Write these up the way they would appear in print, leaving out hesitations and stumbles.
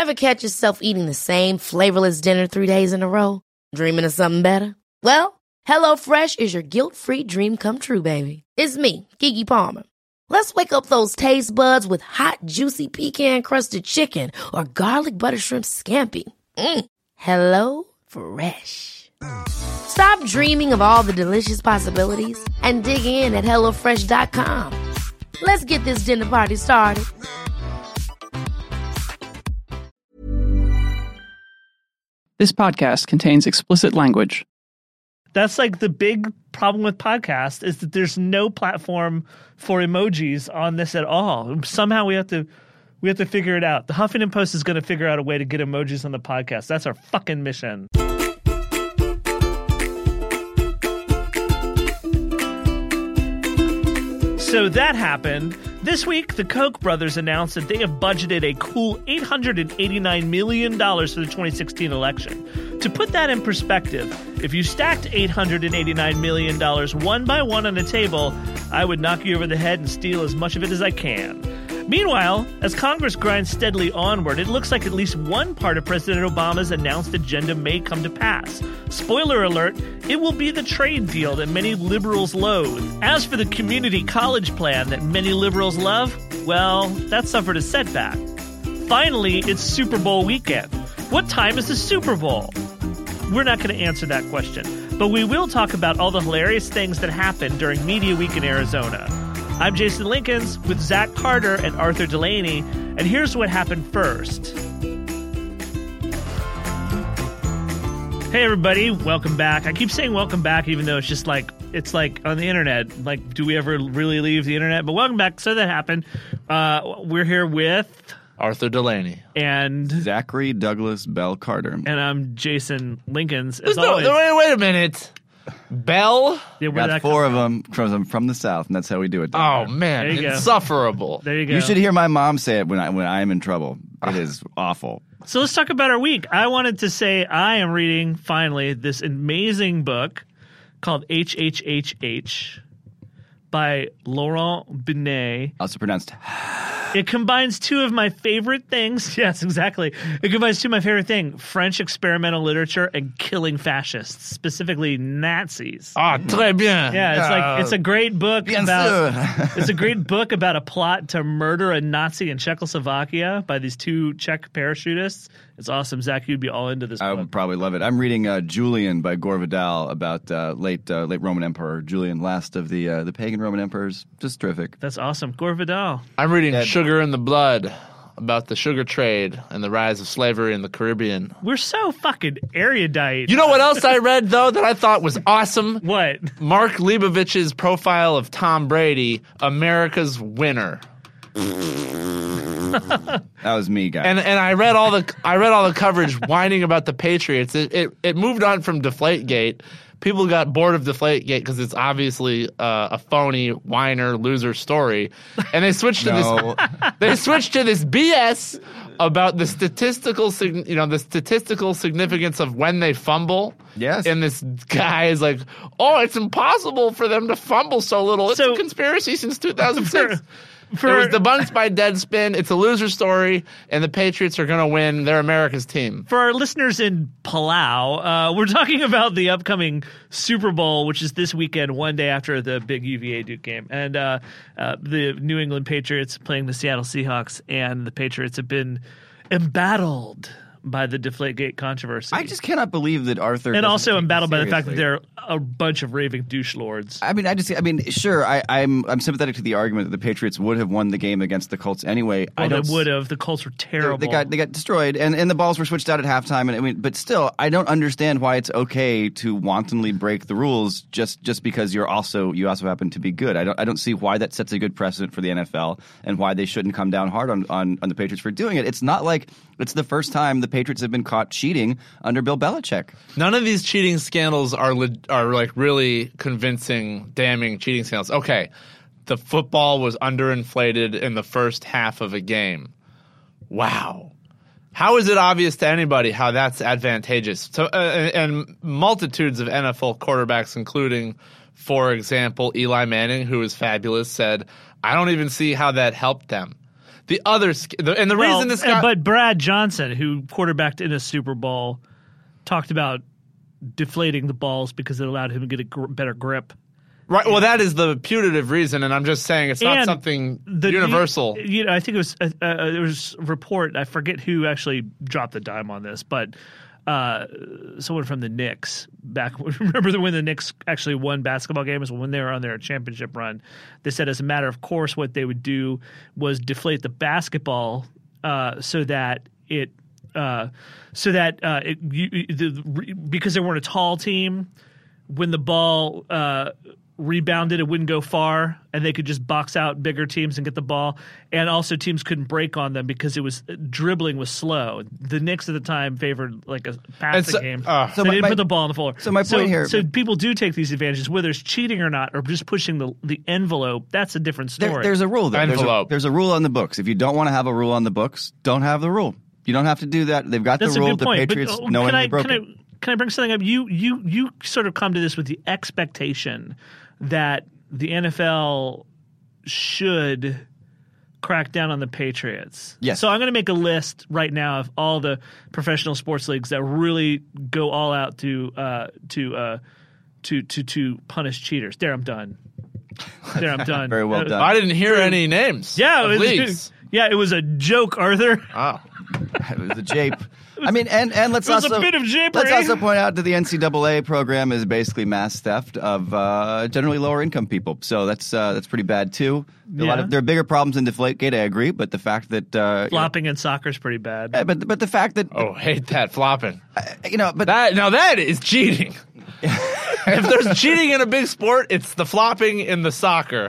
Ever catch yourself eating the same flavorless dinner 3 days in a row? Dreaming of something better? Well, HelloFresh is your guilt-free dream come true, baby. It's me, Keke Palmer. Let's wake up those taste buds with hot, juicy pecan-crusted chicken or garlic butter shrimp scampi. Hello Fresh. Stop dreaming of all the delicious possibilities and dig in at HelloFresh.com. Let's get this dinner party started. This podcast contains explicit language. That's like the big problem with podcasts is that there's no platform for emojis on this at all. Somehow we have to figure it out. The Huffington Post is going to figure out a way to get emojis on the podcast. That's our fucking mission. So that happened. This week, the Koch brothers announced that they have budgeted a cool $889 million for the 2016 election. To put that in perspective, if you stacked $889 million one by one on a table, I would knock you over the head and steal as much of it as I can. Meanwhile, as Congress grinds steadily onward, it looks like at least one part of President Obama's announced agenda may come to pass. Spoiler alert, it will be the trade deal that many liberals loathe. As for the community college plan that many liberals love, well, that suffered a setback. Finally, it's Super Bowl weekend. What time is the Super Bowl? We're not going to answer that question, but we will talk about all the hilarious things that happened during Media Week in Arizona. I'm Jason Linkins with Zach Carter and Arthur Delaney, and here's what happened first. Hey everybody, welcome back. I keep saying welcome back even though it's like on the internet. Like, do we ever really leave the internet? But welcome back. So that happened. We're here with Arthur Delaney and Zachary Douglas Bell Carter. And I'm Jason Linkins. As always. Wait a minute. Bell? Yeah, got four of them from the South, and that's how we do it. Oh, man. Insufferable. There you go. You should hear my mom say it when I'm in trouble. It is awful. So let's talk about our week. I wanted to say I am reading, finally, this amazing book called HHHH by Laurent Binet. Also pronounced... It combines two of my favorite things. Yes, exactly. It combines two of my favorite things, French experimental literature and killing fascists, specifically Nazis. Ah, très bien. Yeah, it's a great book about it's a great book about a plot to murder a Nazi in Czechoslovakia by these two Czech parachutists. It's awesome. Zach, you'd be all into this book. I would probably love it. I'm reading Julian by Gore Vidal about late Roman Emperor Julian, last of the pagan Roman emperors. Just terrific. That's awesome. Gore Vidal. I'm reading Sugar in the Blood about the sugar trade and the rise of slavery in the Caribbean. We're so fucking erudite. You know what else I read, though, that I thought was awesome? What? Mark Leibovich's profile of Tom Brady, America's winner. That was me, guys. And I read all the coverage whining about the Patriots. It moved on from Deflategate. People got bored of Deflategate because it's obviously a phony whiner loser story, and they switched to this. They switched to this BS about the statistical significance of when they fumble. Yes. And this guy is like, "Oh, it's impossible for them to fumble so little. It's a conspiracy since 2006." It was debunked by Deadspin. It's a loser story, and the Patriots are going to win. They're America's team. For our listeners in Palau, we're talking about the upcoming Super Bowl, which is this weekend, one day after the big UVA Duke game. And the New England Patriots playing the Seattle Seahawks, and the Patriots have been embattled by the Deflategate controversy. I just cannot believe that Arthur... And also embattled by the fact that they're a bunch of raving douche lords. Sure, I'm sympathetic to the argument that the Patriots would have won the game against the Colts anyway. They would have. The Colts were terrible. They got destroyed, and the balls were switched out at halftime. But still, I don't understand why it's okay to wantonly break the rules just because you also happen to be good. I don't see why that sets a good precedent for the NFL and why they shouldn't come down hard on the Patriots for doing it. It's not like it's the first time the Patriots have been caught cheating under Bill Belichick. None of these cheating scandals are like really convincing, damning cheating scandals. Okay, the football was underinflated in the first half of a game. Wow. How is it obvious to anybody how that's advantageous? So, and multitudes of NFL quarterbacks, including, for example, Eli Manning, who is fabulous, said, I don't even see how that helped them. the other and the reason this guy. But Brad Johnson, who quarterbacked in a Super Bowl, talked about deflating the balls because it allowed him to get a better grip. Right. Well, that is the putative reason, and I'm just saying it's not something universal. I think it was there was a report. I forget who actually dropped the dime on this, but someone from the Knicks back. Remember when the Knicks actually won basketball games when they were on their championship run? They said as a matter of course, what they would do was deflate the basketball so that because they weren't a tall team, when the ball rebounded, it wouldn't go far, and they could just box out bigger teams and get the ball. And also, teams couldn't break on them because it was dribbling was slow. The Knicks at the time favored like a passing game, so they didn't put the ball on the floor. So my point here, so people do take these advantages, whether it's cheating or not, or just pushing the envelope. That's a different story. There's a rule. There's a rule on the books. If you don't want to have a rule on the books, don't have the rule. You don't have to do that. They've got the rule. The Patriots knowingly broke it. Can I bring something up? You sort of come to this with the expectation that the NFL should crack down on the Patriots. Yes. So I'm going to make a list right now of all the professional sports leagues that really go all out to punish cheaters. There, I'm done. Very well done. I didn't hear any names. Yeah, it was a joke, Arthur. Oh. It was a jape. I mean, and let's It was also a bit of japery. let's also point out that the NCAA program is basically mass theft of generally lower income people. So that's pretty bad too. There are bigger problems in Deflategate. I agree, but the fact that flopping in soccer is pretty bad. But the fact that hate that flopping. But that is cheating. If there's cheating in a big sport, it's the flopping in the soccer.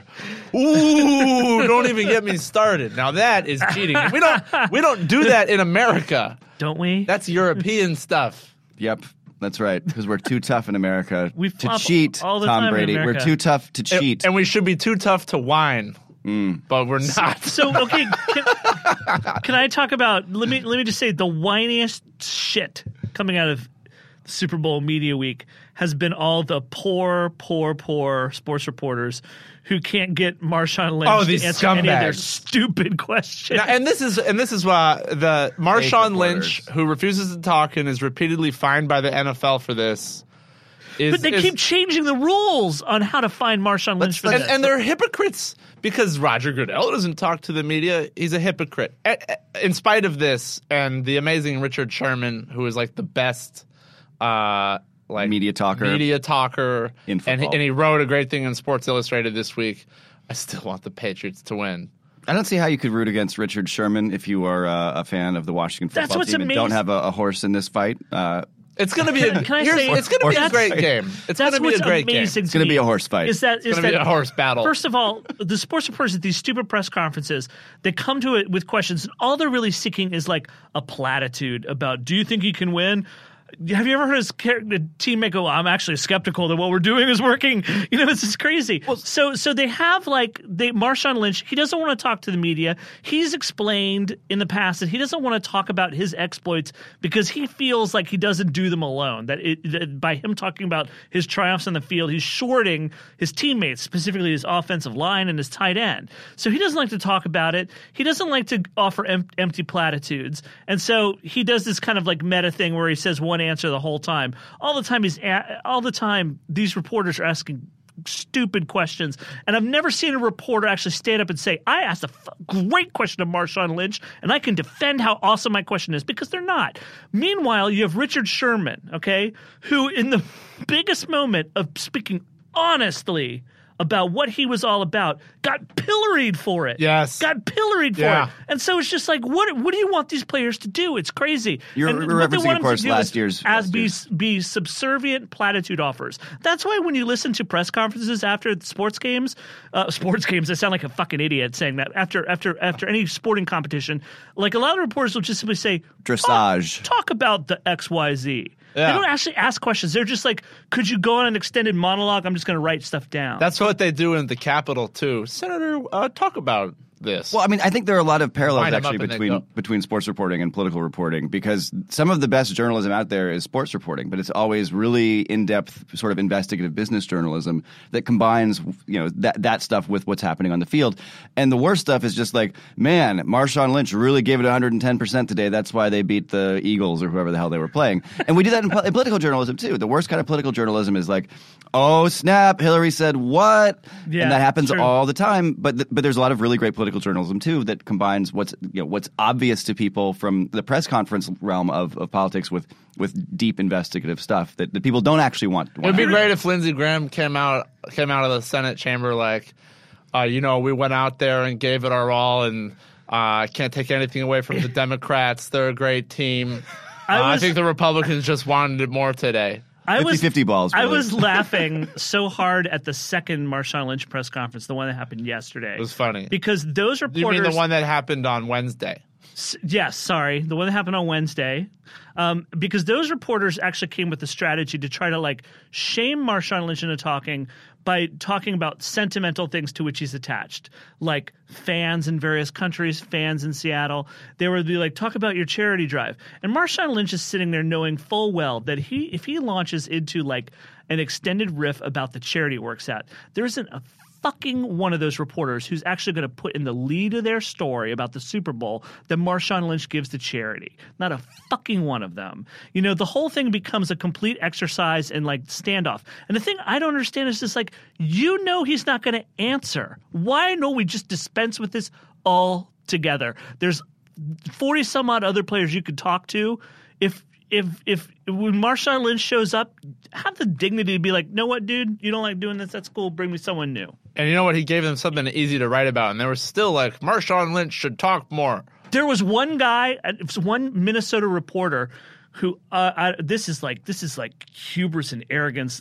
Ooh, don't even get me started. Now that is cheating. We don't do that in America. Don't we? That's European stuff. Yep, that's right. Because we're too tough in America to cheat, all the Tom time Brady. in America. We're too tough to cheat. And we should be too tough to whine. But we're not. So okay, can I talk about? Let me just say the whiniest shit coming out of Super Bowl media week has been all the poor sports reporters who can't get Marshawn Lynch to answer any of their stupid questions. Now, and this is why the Marshawn Lynch, who refuses to talk and is repeatedly fined by the NFL for this. But they keep changing the rules on how to find Marshawn Lynch for this. And they're hypocrites because Roger Goodell doesn't talk to the media. He's a hypocrite. In spite of this and the amazing Richard Sherman, who is like the best media talker in football. And he wrote a great thing in Sports Illustrated this week. I still want the Patriots to win. I don't see how you could root against Richard Sherman if you are a fan of the Washington football team and don't have a horse in this fight. It's going to be a great game. It's going to be a great game. It's going to be a horse fight. It's going to be a horse battle. First of all, the sports reporters at these stupid press conferences, they come to it with questions, and all they're really seeking is like a platitude about, do you think you can win? Have you ever heard his teammate go, I'm actually skeptical that what we're doing is working? You know, it's just crazy. Well, so they have Marshawn Lynch, he doesn't want to talk to the media. He's explained in the past that he doesn't want to talk about his exploits because he feels like he doesn't do them alone. That by him talking about his triumphs on the field, he's shorting his teammates, specifically his offensive line and his tight end. So he doesn't like to talk about it. He doesn't like to offer empty platitudes. And so he does this kind of like meta thing where he says one answer the whole time. All the time these reporters are asking stupid questions, and I've never seen a reporter actually stand up and say, I asked a great question of Marshawn Lynch and I can defend how awesome my question is, because they're not. Meanwhile, you have Richard Sherman, okay, who in the biggest moment of speaking honestly about what he was all about, got pilloried for it. Yes. Got pilloried for it. And so it's just like, what do you want these players to do? It's crazy. You're referencing, of course, last year's. Be subservient platitude offers. That's why when you listen to press conferences after sports games, I sound like a fucking idiot saying that. After any sporting competition, like a lot of reporters will just simply say, dressage. Talk about the XYZ. Yeah. They don't actually ask questions. They're just like, could you go on an extended monologue? I'm just going to write stuff down. That's what they do in the Capitol, too. Senator, talk about this. Well, I mean, I think there are a lot of parallels Line 'em actually up and they go. between sports reporting and political reporting, because some of the best journalism out there is sports reporting, but it's always really in-depth sort of investigative business journalism that combines, that stuff with what's happening on the field. And the worst stuff is just like, man, Marshawn Lynch really gave it 110% today. That's why they beat the Eagles or whoever the hell they were playing. And we do that in political journalism too. The worst kind of political journalism is like, oh snap, Hillary said what? Yeah, and that happens true. all the time. But there's a lot of really great political journalism too that combines what's obvious to people from the press conference realm of politics with deep investigative stuff that people don't actually want. It would be great if Lindsey Graham came out of the Senate chamber like, we went out there and gave it our all, and I can't take anything away from the Democrats. They're a great team. I think the Republicans just wanted it more today. 50-50 balls. Really. I was laughing so hard at the second Marshawn Lynch press conference, the one that happened yesterday. It was funny. Because those reporters... You mean the one that happened on Wednesday? Yes, sorry. The one that happened on Wednesday. Because those reporters actually came with a strategy to try to shame Marshawn Lynch into talking by talking about sentimental things to which he's attached, like fans in various countries, fans in Seattle. They would be like, talk about your charity drive. And Marshawn Lynch is sitting there knowing full well that if he launches into an extended riff about the charity works at, there isn't a fucking one of those reporters who's actually going to put in the lead of their story about the Super Bowl that Marshawn Lynch gives to charity. Not a fucking one of them. The whole thing becomes a complete exercise in standoff. And the thing I don't understand is just he's not going to answer. Why don't we just dispense with this altogether? There's 40 some odd other players you could talk to. If when Marshawn Lynch shows up, have the dignity to be like, know what, dude, you don't like doing this? That's cool. Bring me someone new. And you know what? He gave them something easy to write about, and they were still like, Marshawn Lynch should talk more. There was one guy, one Minnesota reporter who this is like hubris and arrogance.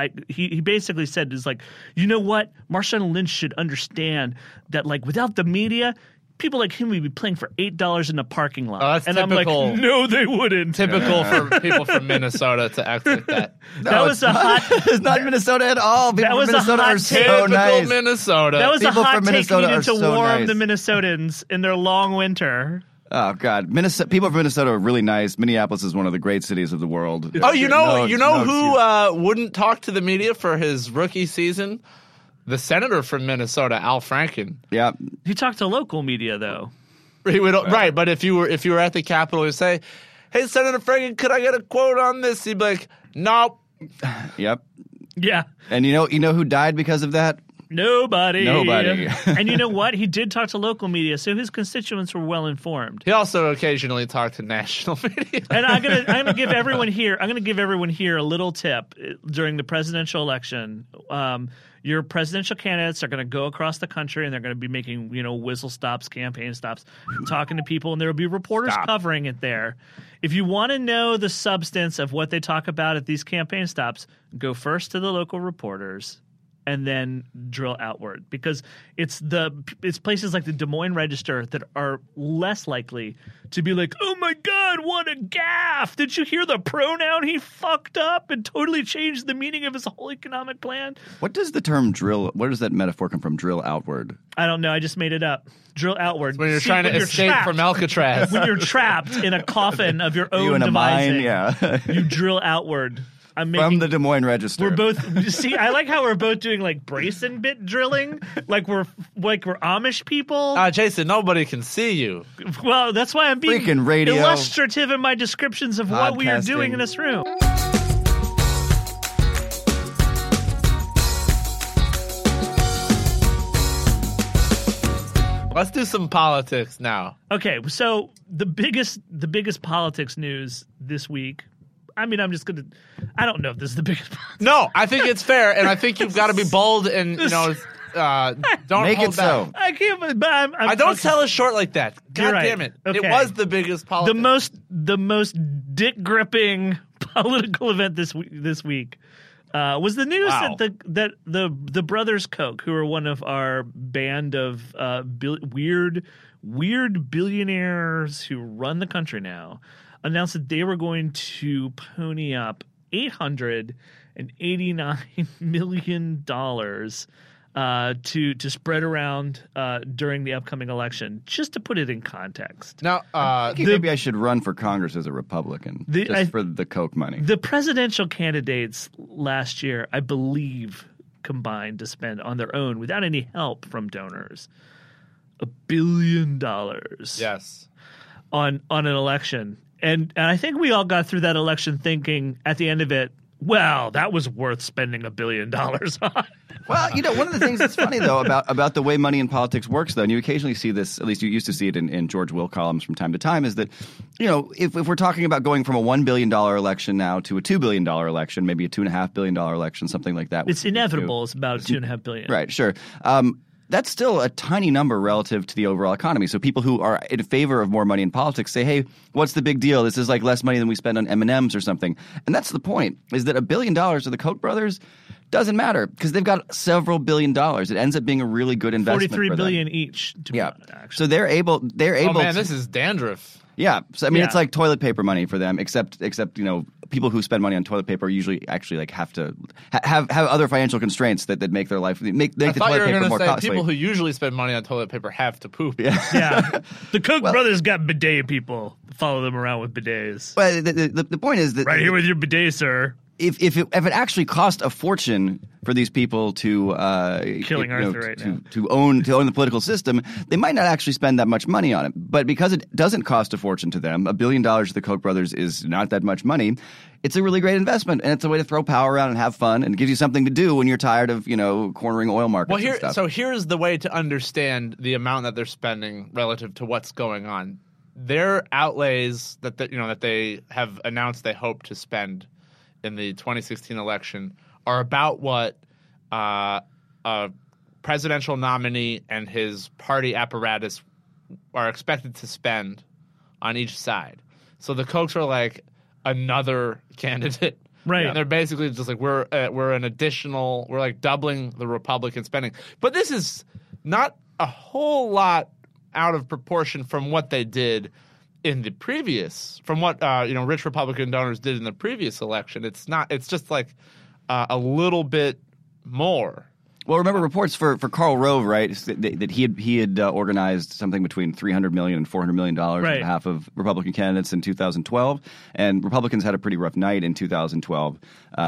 He basically said you know what? Marshawn Lynch should understand that without the media, people like him would be playing for $8 in a parking lot. Oh, that's and typical. I'm like, no, they wouldn't. Typical for people from Minnesota to act like that. That was a hot. It's not Minnesota at all. People That was from a Minnesota hot are so take. Typical nice. Minnesota. That was People a hot from take Minnesota needed are to so warm nice. the Minnesotans in their long winter. Oh God, people from Minnesota are really nice. Minneapolis is one of the great cities of the world. Oh, you know No who wouldn't talk to the media for his rookie season? The senator from Minnesota, Al Franken. Yeah, He talked to local media though. He would, right, but if you were at the Capitol, you'd say, "Hey, Senator Franken, could I get a quote on this?" He'd be like, "Nope." yep. Yeah. And you know who died because of that? Nobody. And you know what? He did talk to local media, so his constituents were well informed. He also occasionally talked to national media. And I'm gonna give everyone here a little tip during the presidential election. Your presidential candidates are going to go across the country and they're going to be making, whistle stops, campaign stops, talking to people, and there will be reporters covering it there. If you want to know the substance of what they talk about at these campaign stops, go first to the local reporters and then drill outward, because it's places like the Des Moines Register that are less likely to be like, oh my God, what a gaffe! Did you hear the pronoun he fucked up and totally changed the meaning of his whole economic plan? What does the term drill? Where does that metaphor come from? Drill outward. I don't know. I just made it up. Drill outward. When you're trying to escape from Alcatraz. When you're trapped in a coffin of your own You in a devising, mine, yeah. you drill outward. From the Des Moines Register. We're both see. I like how we're both doing brace and bit drilling, like we're Amish people. Jason, nobody can see you. Well, that's why I'm being Freaking radio. illustrative in my descriptions of what we are doing in this room. Let's do some politics now. Okay, so the biggest politics news this week. I mean, I don't know if this is the biggest. No, I think it's fair, and I think you've got to be bold and don't Make hold it back. so. I can't. But I'm Don't okay. sell us short like that. God You're right. damn it! Okay. It was the biggest politics. The most dick gripping political event this week was the news that the brothers Koch, who are one of our band of weird billionaires who run the country now, announced that they were going to pony up $889 million to spread around during the upcoming election, just to put it in context. Now, maybe I should run for Congress as a Republican for the Coke money. The presidential candidates last year, I believe, combined to spend on their own without any help from donors $1 billion. yes. On an election. And I think we all got through that election thinking at the end of it, well, that was worth spending $1 billion on. Well, one of the things that's funny, though, about the way money in politics works, though, and you occasionally see this, at least you used to see it in George Will columns from time to time, is that, if we're talking about going from a $1 billion election now to a $2 billion election, maybe a $2.5 billion election, something like that. It's inevitable. It's about $2.5 billion. Right, sure. That's still a tiny number relative to the overall economy. So people who are in favor of more money in politics say, hey, what's the big deal? This is like less money than we spend on M&Ms or something. And that's the point, is that $1 billion to the Koch brothers doesn't matter because they've got several $1 billion. It ends up being a really good investment for them. $43 billion each. So they're able Oh, man, this is dandruff. Yeah. So, I mean, it's like toilet paper money for them, except people who spend money on toilet paper usually actually have to have other financial constraints that make their life make the toilet paper more costly. People who usually spend money on toilet paper have to poop. Yeah. The Koch brothers got bidet people. Follow them around with bidets. But the point is that right here with your bidet, sir. If it actually cost a fortune for these people to killing Arthur right now to own the political system, they might not actually spend that much money on it. But because it doesn't cost a fortune to them, $1 billion to the Koch brothers is not that much money. It's a really great investment, and it's a way to throw power around and have fun, and it gives you something to do when you're tired of cornering oil markets. And stuff. So here's the way to understand the amount that they're spending relative to what's going on. Their outlays that they have announced they hope to spend in the 2016 election are about what a presidential nominee and his party apparatus are expected to spend on each side. So the Kochs are like another candidate. Right. And they're basically just like we're like doubling the Republican spending. But this is not a whole lot out of proportion from what they did in the previous, from what rich Republican donors did in the previous election. It's just like a little bit more. Well, remember reports for Karl Rove, right? That he had organized something between $300 million and $400 million on behalf of Republican candidates in 2012, and Republicans had a pretty rough night in 2012.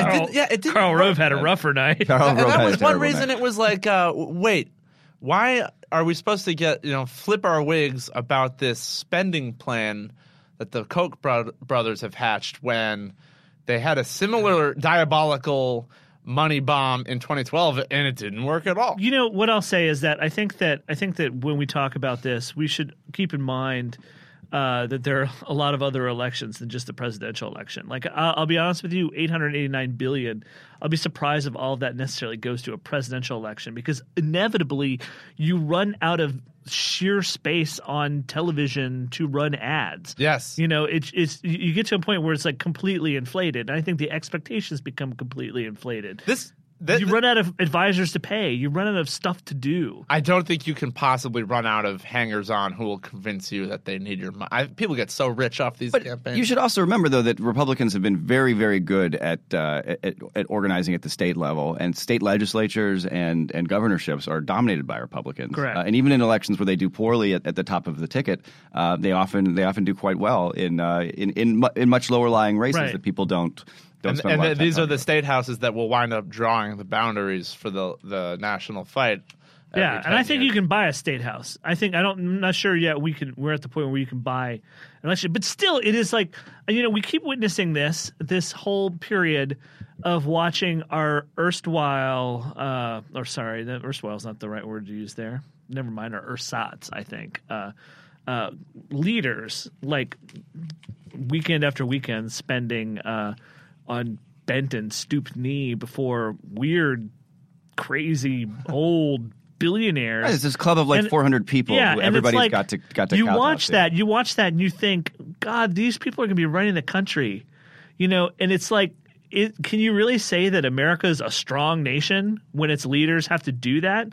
Karl Rove had a rougher night. And that was one reason it was like, wait, why are we supposed to flip our wigs about this spending plan that the Koch brothers have hatched when they had a similar diabolical money bomb in 2012 and it didn't work at all? What I'll say is that I think that when we talk about this, we should keep in mind that there are a lot of other elections than just the presidential election. Like, I'll be honest with you, $889 billion. I'll be surprised if all of that necessarily goes to a presidential election because inevitably you run out of sheer space on television to run ads. Yes. It's you get to a point where it's like completely inflated. And I think the expectations become completely inflated. You run out of advisors to pay. You run out of stuff to do. I don't think you can possibly run out of hangers-on who will convince you that they need your money. People get so rich off these campaigns. You should also remember, though, that Republicans have been very, very good at organizing at the state level, and state legislatures and governorships are dominated by Republicans. Correct. And even in elections where they do poorly at the top of the ticket, they often do quite well in much lower-lying races that people don't. And these are the state houses that will wind up drawing the boundaries for the national fight. Yeah, and I think you can buy a state house. I'm not sure yet. We're at the point where you can buy an election, but still, it is like we keep witnessing this whole period of watching our erstwhile is not the right word to use there. Never mind, our ersatz, I think. Leaders like weekend after weekend spending on bent and stooped knee before weird, crazy, old billionaires. Right, it's this club of 400 people. Yeah, who everybody's like, got to. You watch that, and you think, God, these people are going to be running the country, And it's like, can you really say that America is a strong nation when its leaders have to do that?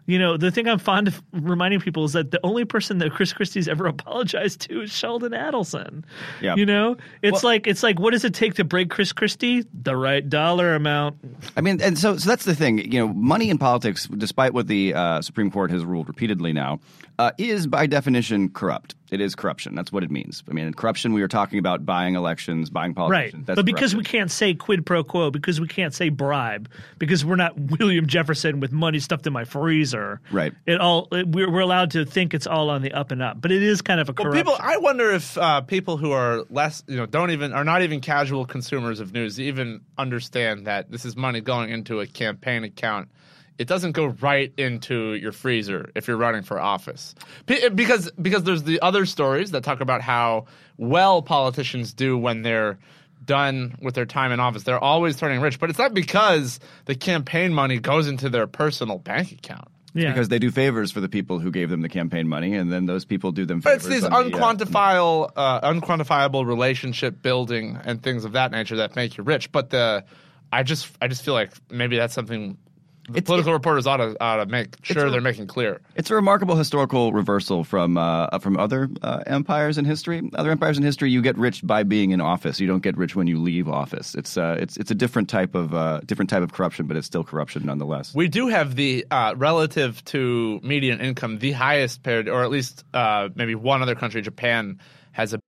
You know, the thing I'm fond of reminding people is that the only person that Chris Christie's ever apologized to is Sheldon Adelson. Yeah. You know, it's like what does it take to break Chris Christie? The right dollar amount. I mean, and so that's the thing. You know, money in politics, despite what the Supreme Court has ruled repeatedly now, is by definition corrupt. It is corruption. That's what it means. I mean, in corruption, we are talking about buying elections, buying politicians. Right. That's but because corruption. we can't say quid pro quo, because we can't say bribe, because we're not William Jefferson with money stuffed in my freezer. Right. We're allowed to think it's all on the up and up, but it is kind of a corruption. I wonder if people who are less, are not even casual consumers of news even understand that this is money going into a campaign account. It doesn't go right into your freezer if you're running for office. Because there's the other stories that talk about how well politicians do when they're done with their time in office. They're always turning rich, but it's not because the campaign money goes into their personal bank account. Yeah. Because they do favors for the people who gave them the campaign money, and then those people do them favors. But it's these unquantifiable relationship building and things of that nature that make you rich. But I just feel like maybe that's something political reporters ought to make sure they're making clear. It's a remarkable historical reversal from other empires in history. Other empires in history, you get rich by being in office. You don't get rich when you leave office. It's a different type of corruption, but it's still corruption nonetheless. We do have the relative to median income, the highest paid, or at least maybe one other country, Japan, has a.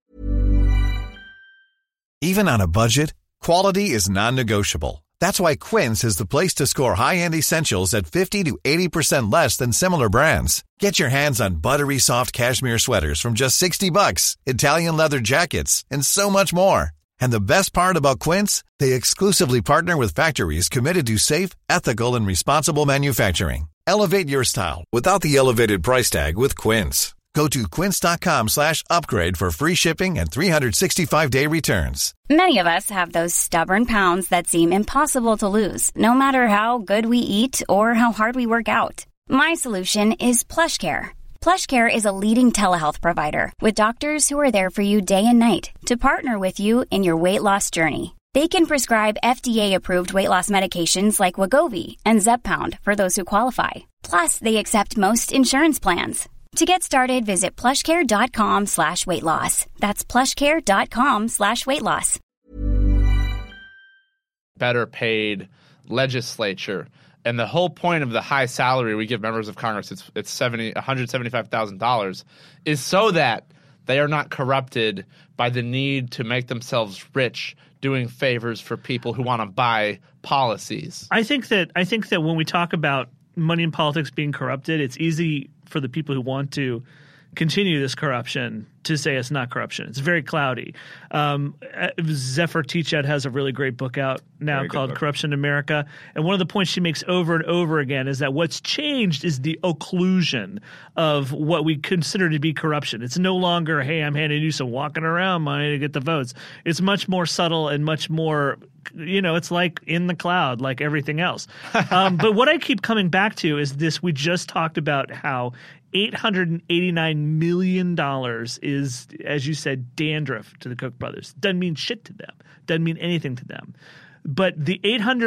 Even on a budget, quality is non-negotiable. That's why Quince is the place to score high-end essentials at 50 to 80% less than similar brands. Get your hands on buttery soft cashmere sweaters from just $60, Italian leather jackets, and so much more. And the best part about Quince, they exclusively partner with factories committed to safe, ethical, and responsible manufacturing. Elevate your style without the elevated price tag with Quince. Go to quince.com/upgrade for free shipping and 365-day returns. Many of us have those stubborn pounds that seem impossible to lose, no matter how good we eat or how hard we work out. My solution is PlushCare. PlushCare is a leading telehealth provider with doctors who are there for you day and night to partner with you in your weight loss journey. They can prescribe FDA-approved weight loss medications like Wegovy and Zepbound for those who qualify. Plus, they accept most insurance plans. To get started, visit plushcare.com/weightloss. That's plushcare.com/weightloss. Better paid legislature. And the whole point of the high salary we give members of Congress, it's $175,000, is so that they are not corrupted by the need to make themselves rich doing favors for people who want to buy policies. I think that when we talk about money in politics being corrupted, it's easy for the people who want to continue this corruption to say it's not corruption. It's very cloudy. Zephyr Teachout has a really great book out now called Corruption in America. And one of the points she makes over and over again is that what's changed is the occlusion of what we consider to be corruption. It's no longer, hey, I'm handing you some walking around money to get the votes. It's much more subtle and much more, it's like in the cloud, like everything else. But what I keep coming back to is this. We just talked about how $889 million is, as you said, dandruff to the Koch brothers. Doesn't mean shit to them. Doesn't mean anything to them. But the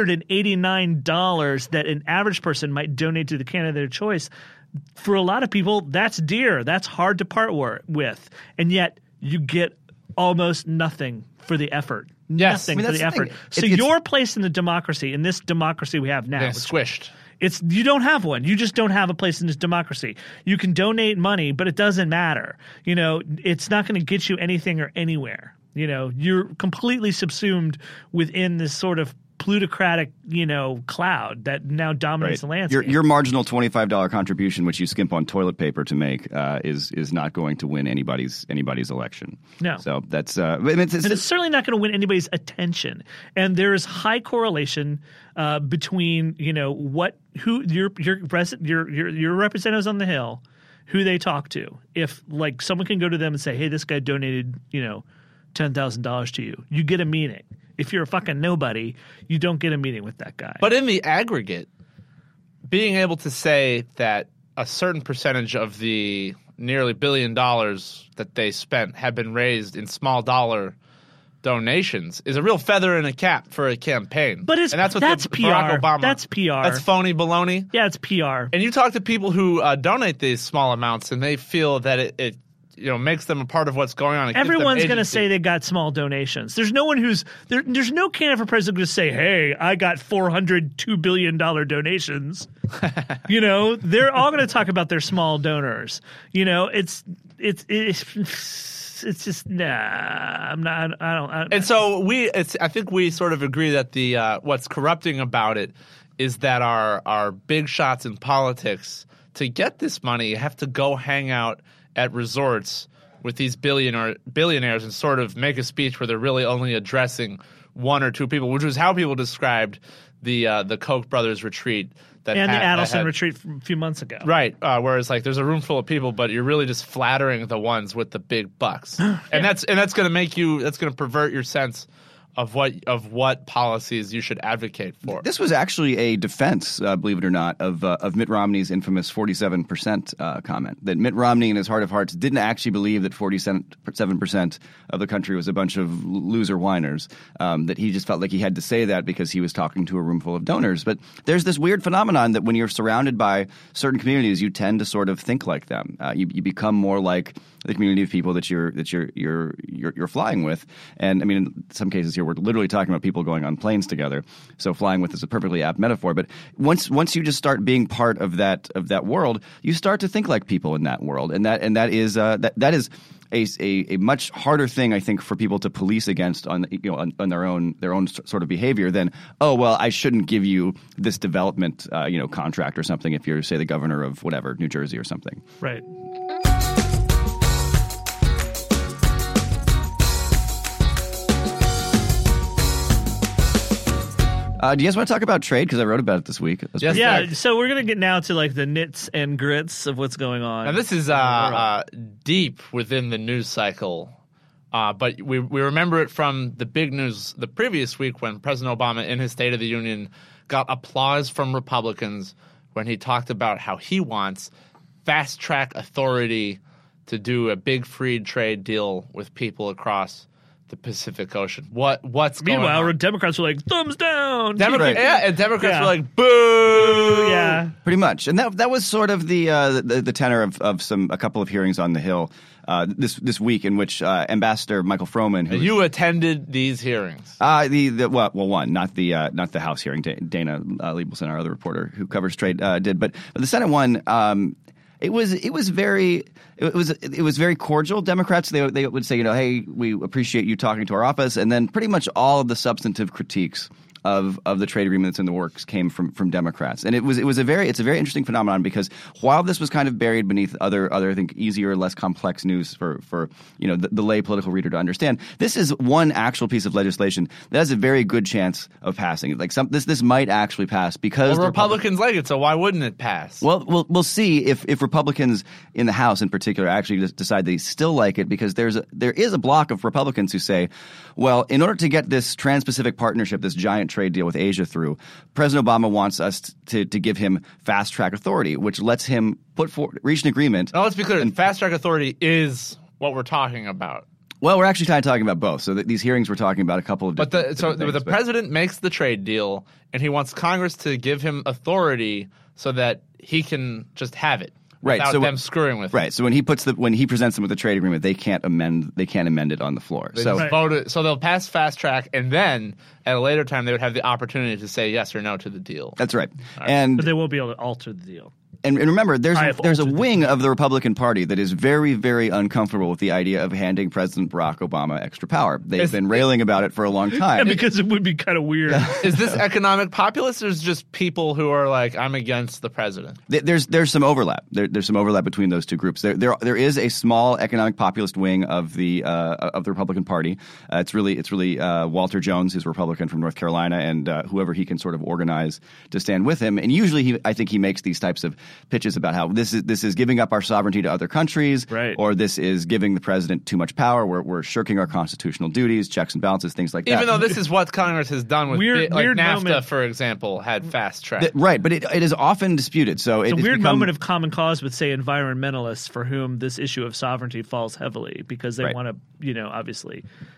$889 that an average person might donate to the candidate of their choice, for a lot of people, that's dear. That's hard to part with. And yet you get almost nothing for the effort. Yes. Nothing for the effort. So your place in the democracy, in this democracy we have now, it's squished. You don't have one. You just don't have a place in this democracy. You can donate money, but it doesn't matter. It's not going to get you anything or anywhere. You're completely subsumed within this sort of plutocratic, cloud that now dominates the landscape. Your marginal $25 contribution, which you skimp on toilet paper to make, is not going to win anybody's election. No. So that's and it's certainly not going to win anybody's attention. And there is high correlation between who your representatives on the Hill, who they talk to. If someone can go to them and say, hey, this guy donated $10,000 to you, you get a meeting. If you're a fucking nobody, you don't get a meeting with that guy. But in the aggregate, being able to say that a certain percentage of the nearly $1 billion that they spent had been raised in small dollar donations is a real feather in a cap for a campaign. But that's PR. Barack Obama. That's PR. That's phony baloney. Yeah, it's PR. And you talk to people who donate these small amounts, and they feel that it makes them a part of what's going on. Everyone's going to say they got small donations. There's no one there's no candidate for president going to say, "Hey, I got $402 billion donations." They're all going to talk about their small donors. It's just I'm not. I don't. And so I think we sort of agree that the what's corrupting about it is that our big shots in politics, to get this money, have to go hang out at resorts with these billionaires and sort of make a speech where they're really only addressing one or two people, which was how people described the Koch brothers retreat. And the Adelson retreat from a few months ago. Right. Whereas there's a room full of people, but you're really just flattering the ones with the big bucks. And that's going to pervert your sense of what policies you should advocate for. This was actually a defense, believe it or not, of Mitt Romney's infamous 47% comment. That Mitt Romney, in his heart of hearts, didn't actually believe that 47% of the country was a bunch of loser whiners. That he just felt like he had to say that because he was talking to a room full of donors. But there's this weird phenomenon that when you're surrounded by certain communities, you tend to sort of think like them. You become more like the community of people that you're flying with. And I mean, in some cases here, we're literally talking about people going on planes together. So flying with is a perfectly apt metaphor. But once you just start being part of that world, you start to think like people in that world, and that is a much harder thing, I think, for people to police against on their own sort of behavior than, oh well, I shouldn't give you this development contract or something if you're, say, the governor of whatever, New Jersey or something. Right. Do you guys want to talk about trade? Because I wrote about it this week. Yes, yeah, so we're going to get now to the nits and grits of what's going on. And this is deep within the news cycle. But we remember it from the big news the previous week when President Obama, in his State of the Union, got applause from Republicans when he talked about how he wants fast-track authority to do a big free trade deal with people across the Pacific Ocean. What's going on? Meanwhile, Democrats were like, thumbs down. And Democrats were like, boo. Yeah, pretty much. And that was sort of the tenor of a couple of hearings on the Hill this week, in which Ambassador Michael Froman, who you attended these hearings. One, not the House hearing. Dana Liebelson, our other reporter who covers trade, did, but the Senate one. It was very cordial. Democrats, they would say, hey, we appreciate you talking to our office, and then pretty much all of the substantive critiques of the trade agreement that's in the works came from Democrats. And it's a very interesting phenomenon, because while this was kind of buried beneath other I think easier, less complex news for the lay political reader to understand, this is one actual piece of legislation that has a very good chance of passing. This might actually pass because Republicans like it, so why wouldn't it pass? Well, we'll see if Republicans in the House in particular actually decide they still like it, because there is a block of Republicans who say, well, in order to get this Trans-Pacific Partnership, this giant trade deal with Asia through, President Obama wants us to give him fast-track authority, which lets him reach an agreement. Now, let's be clear. Fast-track authority is what we're talking about. Well, we're actually kind of talking about both. So these hearings we're talking about a couple of different things. The president makes the trade deal, and he wants Congress to give him authority so that he can just have it. Right, without them screwing with it. Right, so when he presents them with the trade agreement, they can't amend it on the floor. They just vote it, so they'll pass fast track, and then at a later time they would have the opportunity to say yes or no to the deal. That's right. But they won't be able to alter the deal. And remember, there's a wing of the Republican Party that is very, very uncomfortable with the idea of handing President Barack Obama extra power. They've been railing about it for a long time. Yeah, because it would be kind of weird. Is this economic populist, or is it just people who are like, I'm against the president? There's some overlap. There's some overlap between those two groups. There is a small economic populist wing of the Republican Party. It's really Walter Jones, who's a Republican from North Carolina, and whoever he can sort of organize to stand with him. And usually, I think he makes these types of pitches about how this is giving up our sovereignty to other countries, right, or this is giving the president too much power. We're shirking our constitutional duties, checks and balances, things like that. Even though this is what Congress has done with weird NAFTA, moment. For example, had fast track. Right, but it is often disputed. So it's a weird moment of common cause with, say, environmentalists for whom this issue of sovereignty falls heavily, because they want to, obviously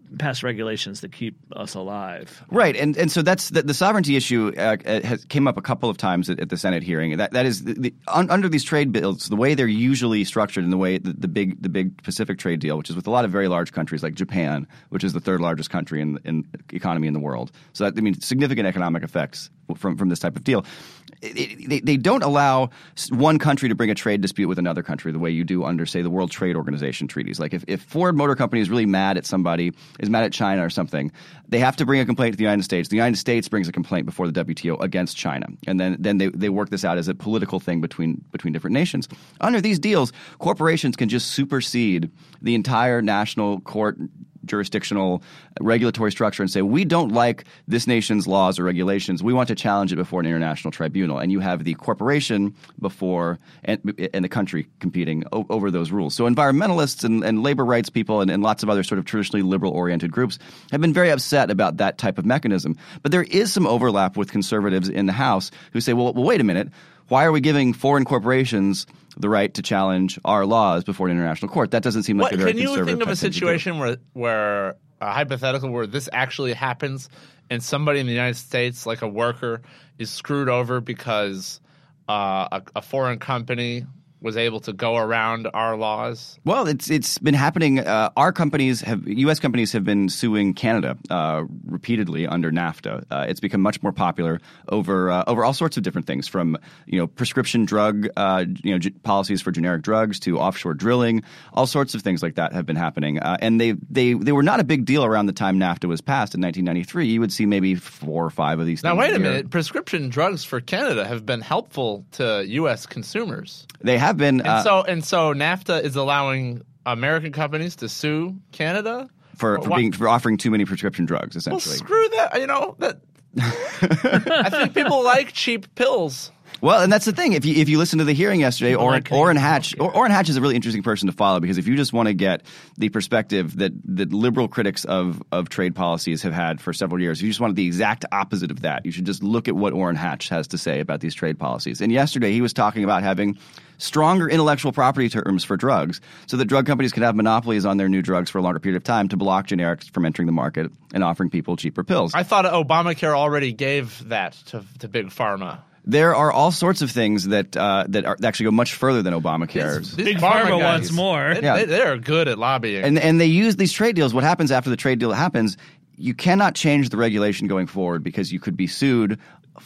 pass regulations that keep us alive. Right, and so that's the sovereignty issue came up a couple of times at the Senate hearing. That is under these trade bills, the way they're usually structured, in the way the big Pacific trade deal, which is with a lot of very large countries like Japan, which is the third largest country in economy in the world. So that significant economic effects from this type of deal. They don't allow one country to bring a trade dispute with another country the way you do under, say, the World Trade Organization treaties. Like if Ford Motor Company is really mad at somebody, is mad at China or something, they have to bring a complaint to the United States. The United States brings a complaint before the WTO against China. And then they work this out as a political thing between different nations. Under these deals, corporations can just supersede the entire national court jurisdictional regulatory structure and say, we don't like this nation's laws or regulations. We want to challenge it before an international tribunal. And you have the corporation before and the country competing over those rules. So environmentalists and labor rights people and lots of other sort of traditionally liberal-oriented groups have been very upset about that type of mechanism. But there is some overlap with conservatives in the House who say, well, wait a minute. Why are we giving foreign corporations the right to challenge our laws before an international court? That doesn't seem like a very conservative. Can you think of a situation where a hypothetical where this actually happens and somebody in the United States, like a worker, is screwed over because a foreign company was able to go around our laws? Well, it's been happening. Our companies U.S. companies have been suing Canada repeatedly under NAFTA. It's become much more popular over all sorts of different things, from prescription drug policies for generic drugs to offshore drilling. All sorts of things like that have been happening, and they were not a big deal around the time NAFTA was passed in 1993. You would see maybe 4 or 5 of these things. Now, wait a minute. Prescription drugs for Canada have been helpful to U.S. consumers. They have been. And so NAFTA is allowing American companies to sue Canada for offering too many prescription drugs, essentially. Well, screw that. I think people like cheap pills. Well, and that's the thing. If you listen to the hearing yesterday, Orrin Hatch is a really interesting person to follow, because if you just want to get the perspective that liberal critics of trade policies have had for several years, if you just wanted the exact opposite of that, you should just look at what Orrin Hatch has to say about these trade policies. And yesterday he was talking about having stronger intellectual property terms for drugs so that drug companies can have monopolies on their new drugs for a longer period of time to block generics from entering the market and offering people cheaper pills. I thought Obamacare already gave that to Big Pharma. There are all sorts of things that actually go much further than Obamacare. Big Pharma wants more. They're good at lobbying. And they use these trade deals. What happens after the trade deal happens, you cannot change the regulation going forward because you could be sued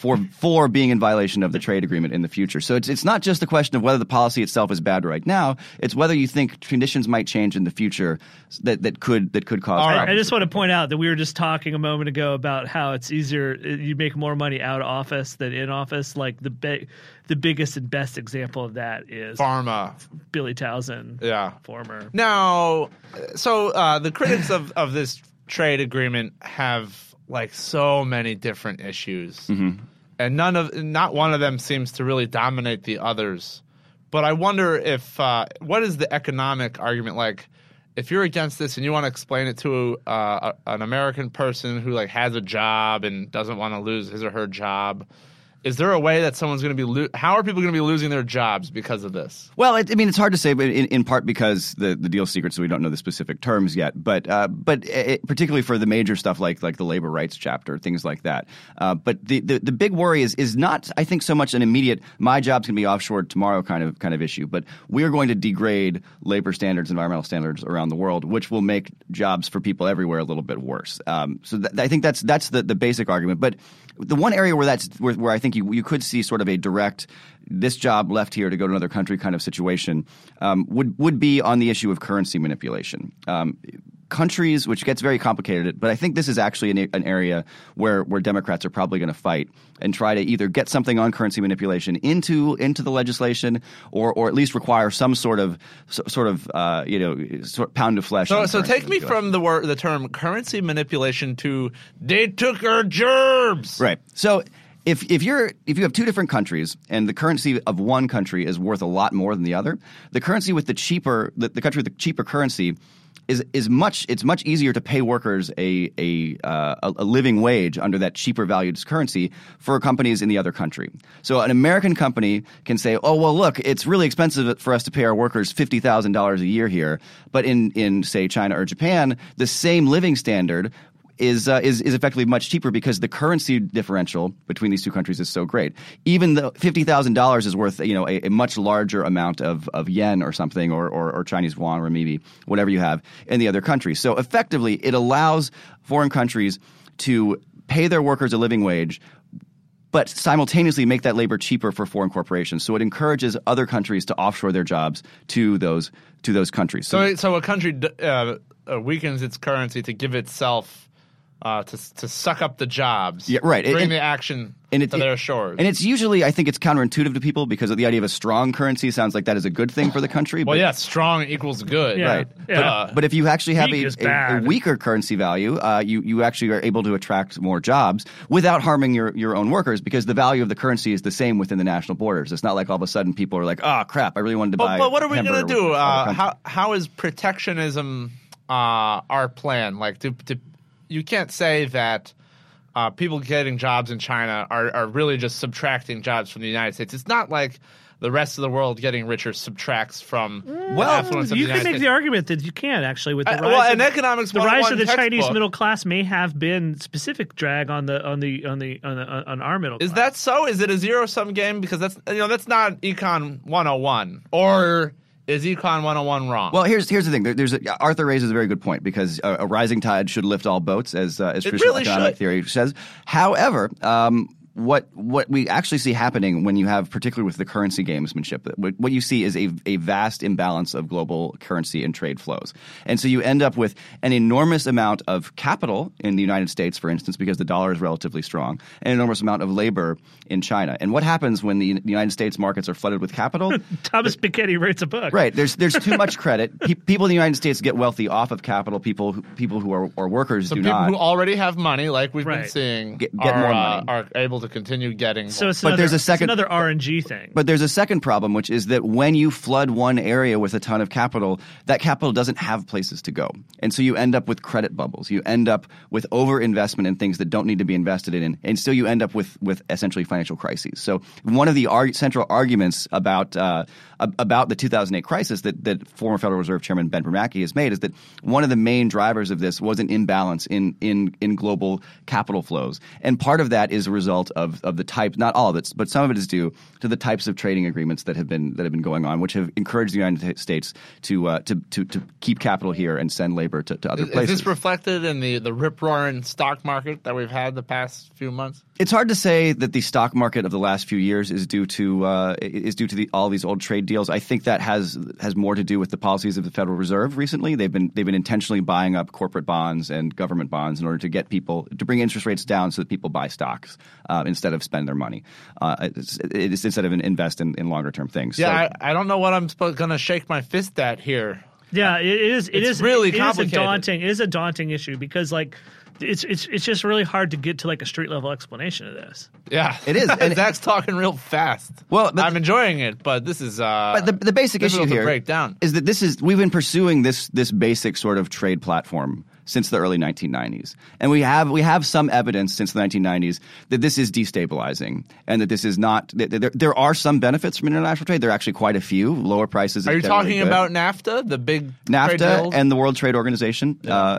for being in violation of the trade agreement in the future. So it's not just the question of whether the policy itself is bad right now. It's whether you think conditions might change in the future that could cause problems. I just want to point out that we were just talking a moment ago about how it's easier, you make more money out of office than in office. Like the biggest and best example of that is Pharma. Billy Townsend, former. Now, so the critics of this trade agreement have like so many different issues, and not one of them seems to really dominate the others. But I wonder if what is the economic argument like? If you're against this and you want to explain it to an American person who like has a job and doesn't want to lose his or her job, is there a way that someone's going to be how are people going to be losing their jobs because of this? Well, it's hard to say, but in part because the deal's secret, so we don't know the specific terms yet. But particularly for the major stuff like the labor rights chapter, things like that. But the big worry is not, I think, so much an immediate my job's going to be offshored tomorrow kind of issue, but we are going to degrade labor standards, environmental standards around the world, which will make jobs for people everywhere a little bit worse. So I think that's the basic argument. But the one area where I think you could see sort of a direct this job left here to go to another country kind of situation would be on the issue of currency manipulation. Countries, which gets very complicated, but I think this is actually an area where Democrats are probably going to fight and try to either get something on currency manipulation into the legislation, or at least require some sort of pound of flesh. So take me from the term currency manipulation to they took our jobs. Right. So if you have two different countries and the currency of one country is worth a lot more than the other, the country with the cheaper currency is much easier to pay workers a living wage under that cheaper valued currency for companies in the other country. So an American company can say, oh, well, look, it's really expensive for us to pay our workers $50,000 a year here. But in say, China or Japan, the same living standard is effectively much cheaper because the currency differential between these two countries is so great. Even though $50,000 is worth a much larger amount of yen or something or Chinese yuan or maybe whatever you have in the other country. So effectively, it allows foreign countries to pay their workers a living wage, but simultaneously make that labor cheaper for foreign corporations. So it encourages other countries to offshore their jobs to those countries. So a country weakens its currency to give itself to suck up the jobs, right. Bring the action to their shores. And it's usually, I think it's counterintuitive to people because of the idea of a strong currency sounds like that is a good thing for the country. Well, strong equals good. Yeah. Right. Yeah. But if you actually have a weaker currency value, you actually are able to attract more jobs without harming your own workers because the value of the currency is the same within the national borders. It's not like all of a sudden people are like, oh, crap, I really wanted to buy. But what are we going to do? How is protectionism our plan? Like, you can't say that people getting jobs in China are really just subtracting jobs from the United States. It's not like the rest of the world getting richer subtracts from affluence of the United States. You can make the argument that you can actually with the rise. Well, in economics, the rise of the textbook, Chinese middle class may have been specific drag on our middle class. Is that so? Is it a zero sum game? Because that's not Econ 101 or. Is Econ 101 wrong? Well, here's the thing. Arthur raises a very good point because a rising tide should lift all boats, as traditional economic theory says. However, what we actually see happening when you have, particularly with the currency gamesmanship, what you see is a vast imbalance of global currency and trade flows. And so you end up with an enormous amount of capital in the United States, for instance, because the dollar is relatively strong, and an enormous amount of labor in China. And what happens when the United States markets are flooded with capital? Thomas Piketty writes a book. Right. There's too much credit. People in the United States get wealthy off of capital. People who are workers do not. People who already have money, like we've been seeing, get more money. Are able to continue getting more. So it's another RNG thing. But there's a second problem, which is that when you flood one area with a ton of capital, that capital doesn't have places to go. And so you end up with credit bubbles. You end up with overinvestment in things that don't need to be invested in. And so you end up with essentially financial crises. So one of the central arguments about the 2008 crisis that former Federal Reserve Chairman Ben Bernanke has made is that one of the main drivers of this was an imbalance in global capital flows. And part of that is a result of the type, not all of it, but some of it is due to the types of trading agreements that have been going on, which have encouraged the United States to keep capital here and send labor to other places. Is this reflected in the rip-roaring stock market that we've had the past few months? It's hard to say that the stock market of the last few years is due to all these old trade deals. I think that has more to do with the policies of the Federal Reserve recently. They've been intentionally buying up corporate bonds and government bonds in order to get people to bring interest rates down so that people buy stocks instead of spend their money. Instead of invest in longer term things. Yeah, so, I don't know what I'm going to shake my fist at here. Yeah, it is really complicated. It is a daunting issue because it's just really hard to get to a street level explanation of this. Yeah, it is. And Zach's talking real fast. Well, I'm enjoying it, but this is. But the basic issue here is that we've been pursuing this basic sort of trade platform since the early 1990s, and we have some evidence since the 1990s that this is destabilizing, and that this is not. There are some benefits from international trade. There are actually quite a few. Lower prices. Are you talking about NAFTA, the big NAFTA trade and the World Trade Organization,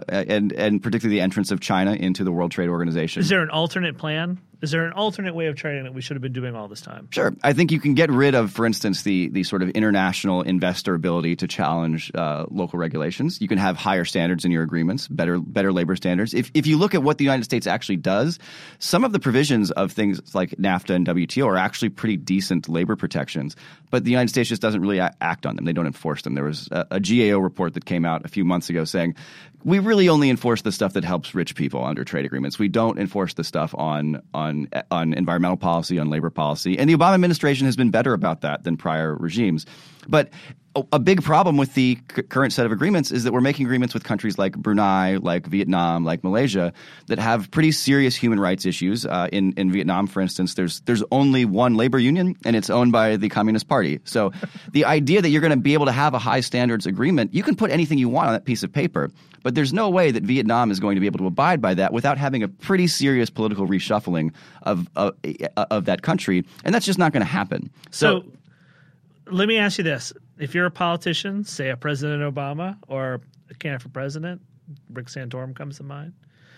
and particularly the entrance of China into the World Trade Organization? Is there an alternate plan? Is there an alternate way of trading that we should have been doing all this time? Sure. I think you can get rid of, for instance, the sort of international investor ability to challenge local regulations. You can have higher standards in your agreements, better labor standards. If you look at what the United States actually does, some of the provisions of things like NAFTA and WTO are actually pretty decent labor protections, but the United States just doesn't really act on them. They don't enforce them. There was a GAO report that came out a few months ago saying we really only enforce the stuff that helps rich people under trade agreements. We don't enforce the stuff on environmental policy, on labor policy. And the Obama administration has been better about that than prior regimes. But a big problem with the current set of agreements is that we're making agreements with countries like Brunei, like Vietnam, like Malaysia that have pretty serious human rights issues. In Vietnam, for instance, there's only one labor union, and it's owned by the Communist Party. So the idea that you're going to be able to have a high standards agreement, you can put anything you want on that piece of paper, but there's no way that Vietnam is going to be able to abide by that without having a pretty serious political reshuffling of that country, and that's just not going to happen. So let me ask you this. If you're a politician, say a President Obama or a candidate for president, Rick Santorum comes to mind.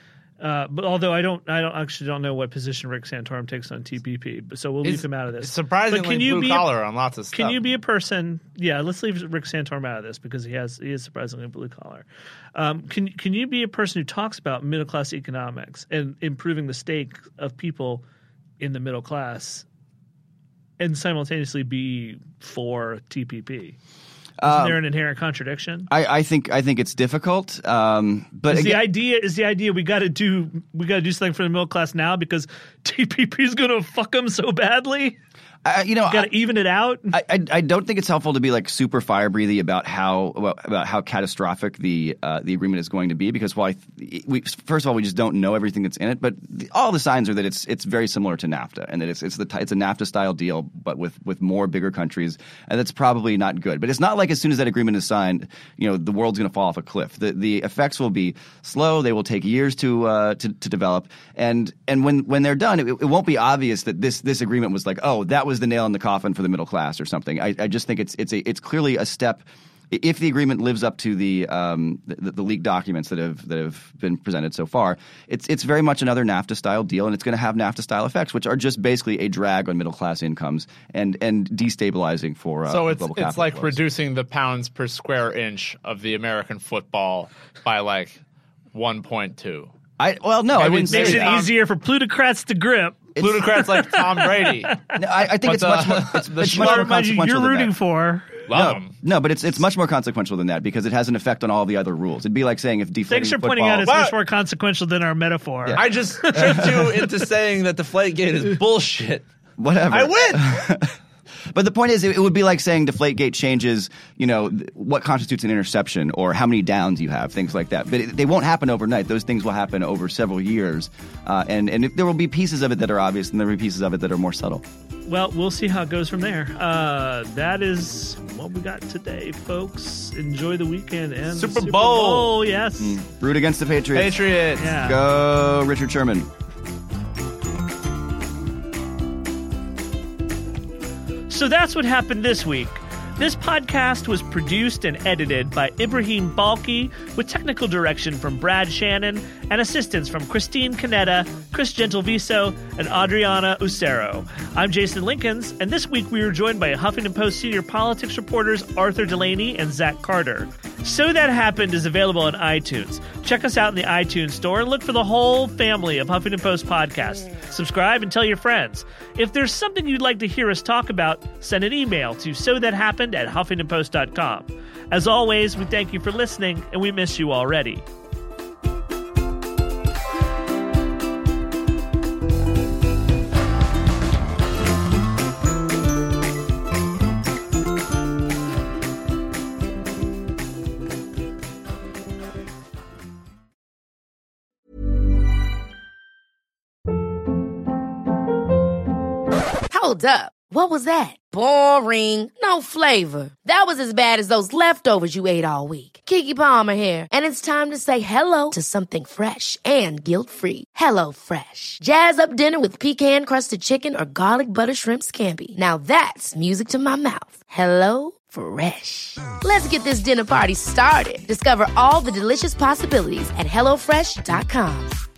But although I don't know what position Rick Santorum takes on TPP, but so we'll leave him out of this. Surprisingly blue collar on lots of stuff. Can you be a person? Yeah, let's leave Rick Santorum out of this because he is surprisingly blue collar. Can you be a person who talks about middle class economics and improving the stake of people in the middle class, and simultaneously be for TPP? Isn't there an inherent contradiction? I think it's difficult. But the idea we got to do something for the middle class now because TPP is going to fuck them so badly? Got to even it out. I don't think it's helpful to be like super fire breathy about how catastrophic the agreement is going to be, because first of all we just don't know everything that's in it, but all the signs are that it's very similar to NAFTA, and that it's a NAFTA style deal but with more bigger countries, and that's probably not good. But it's not like as soon as that agreement is signed, the world's going to fall off a cliff. The effects will be slow. They will take years to develop, and when they're done, it won't be obvious that this agreement was like, oh, that was the nail in the coffin for the middle class or something. I just think it's clearly a step. If the agreement lives up to the leaked documents that have been presented so far, it's very much another NAFTA style deal, and it's going to have NAFTA style effects, which are just basically a drag on middle class incomes and destabilizing for global capital it's like flows. Reducing the pounds per square inch of the American football by like 1.2. I wouldn't say makes it that. easier for plutocrats to grip. Plutocrats like Tom Brady. No, I think it's much more. It's much more consequential you're than rooting that. for. Love him. No, but it's much more consequential than that because it has an effect on all the other rules. It'd be like saying if deflating Thanks for football, pointing out it's much more consequential than our metaphor. I just tricked you into saying that Deflategate is bullshit. whatever. I win. But the point is, it would be like saying Deflategate changes, what constitutes an interception or how many downs you have, things like that. But they won't happen overnight. Those things will happen over several years. And there will be pieces of it that are obvious, and there will be pieces of it that are more subtle. Well, we'll see how it goes from there. That is what we got today, folks. Enjoy the weekend and Super the Bowl. Yes. Root against the Patriots. Yeah. Go Richard Sherman. So that's what happened this week. This podcast was produced and edited by Ibrahim Balki, with technical direction from Brad Shannon and assistance from Christine Canetta, Chris Gentleviso, and Adriana Ucero. I'm Jason Linkins, and this week we were joined by Huffington Post senior politics reporters Arthur Delaney and Zach Carter. So That Happened is available on iTunes. Check us out in the iTunes store and look for the whole family of Huffington Post podcasts. Subscribe and tell your friends. If there's something you'd like to hear us talk about, send an email to sothathappened@huffingtonpost.com. As always, we thank you for listening, and we miss you already. Hold up. What was that? Boring. No flavor. That was as bad as those leftovers you ate all week. Keke Palmer here. And it's time to say hello to something fresh and guilt-free. Hello Fresh. Jazz up dinner with pecan-crusted chicken or garlic butter shrimp scampi. Now that's music to my mouth. Hello Fresh. Let's get this dinner party started. Discover all the delicious possibilities at HelloFresh.com.